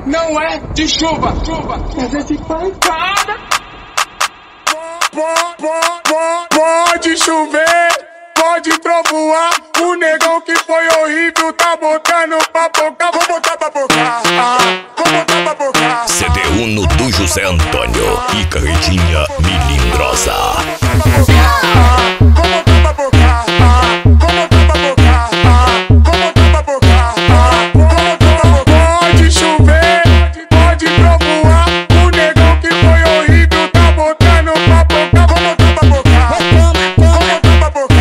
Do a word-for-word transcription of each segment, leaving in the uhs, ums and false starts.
não é de chuva, chuva, mas é de pancada. Pode chover, pode trovoar, o negão que foi horrível tá botando pra boca, vou botar pra boca, vou botar pra boca. C D um do José Antônio e Carretinha Milindrosa. Pode chover, pode trovoar, o negão que foi horrível tá botando pra boca, vou botar pra boca, vou botar pra boca,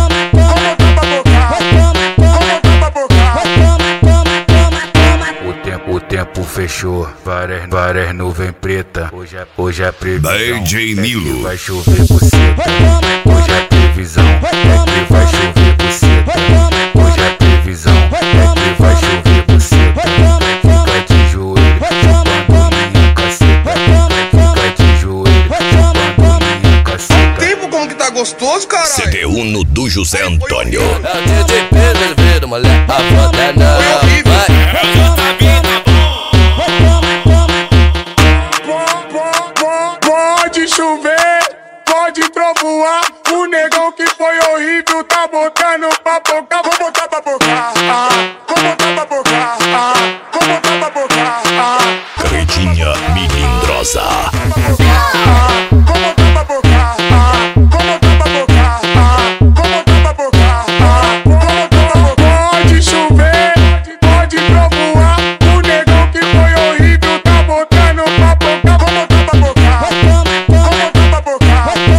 O tempo, o tempo fechou, várias, várias nuvens preta. Hoje é, hoje é previsão, D J é Nilo. que vai chover buceta. Hoje é previsão, é que vai chover buceta. Hoje é previsão, é que vai chover buceta. Fica de joelho, chupando minha caceta. Fica de joelho, chupando minha caceta. Tempo como que tá gostoso, caralho. C D um do José Antônio. É o D J Pedro Oliveira, moleque, a foda é não. Vai. Pode chover, pode trovoar, o negão que foi horrível tá botando pra boca, vou botar pra boca, vou botar pra boca, vou botar pra boca. Carretinha Milindrosa. Pode chover, pode trovoar, o negão que foi horrível tá botando pra boca, vou botar pra boca, vou botar pra boca,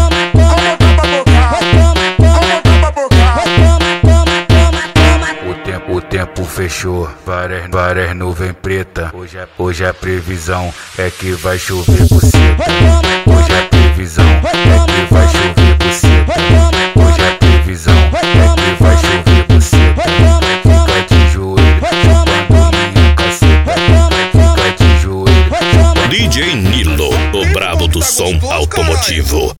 vou botar pra boca. O tempo, o tempo fechou, várias, várias nuvens preta. Hoje é, hoje é previsão, é que vai chover buceta. Hoje é previsão, é que vai chover buceta. Hoje é previsão, é que vai chover buceta. Fica de joelho, chupando minha caceta. Fica de joelho, chupando. D J Nilo, o brabo do som automotivo.